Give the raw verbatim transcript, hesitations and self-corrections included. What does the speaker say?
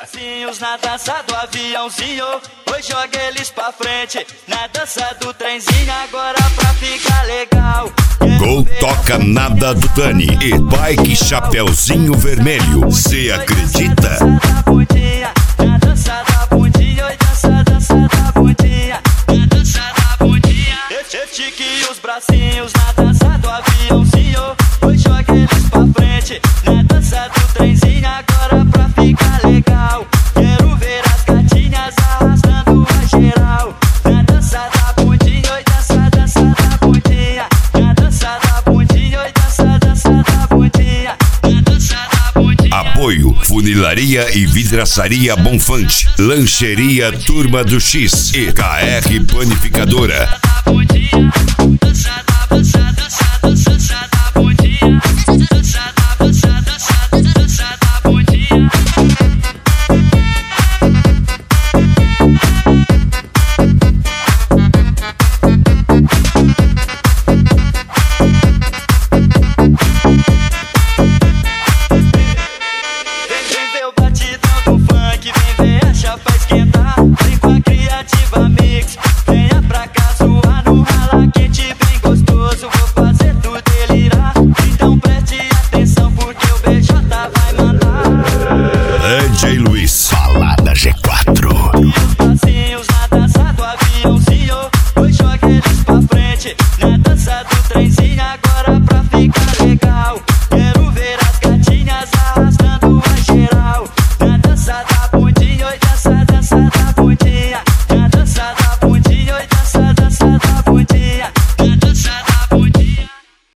Bracinhos na dança do aviãozinho, hoje joga eles pra frente. Na dança do trenzinho, agora pra ficar legal. Gol toca nada do Dani e bike Chapeuzinho Vermelho. Cê acredita? Na dança da bundinha, oi, dança, dança da bundinha. Na dança da bundinha, estique os bracinhos na dança do aviãozinho, hoje joga eles pra frente. Na dança do trenzinho, agora pra ficar legal. Quero ver as gatinhas arrastando a geral. Na dança da bundinha, oi, dança, dança da bundinha. Na dança da bundinha, oi, dança, dança da bundinha. Na dança da bundinha. Apoio Funilaria e Vidraçaria Bonfante, Lancheria Turma do X e K R Panificadora.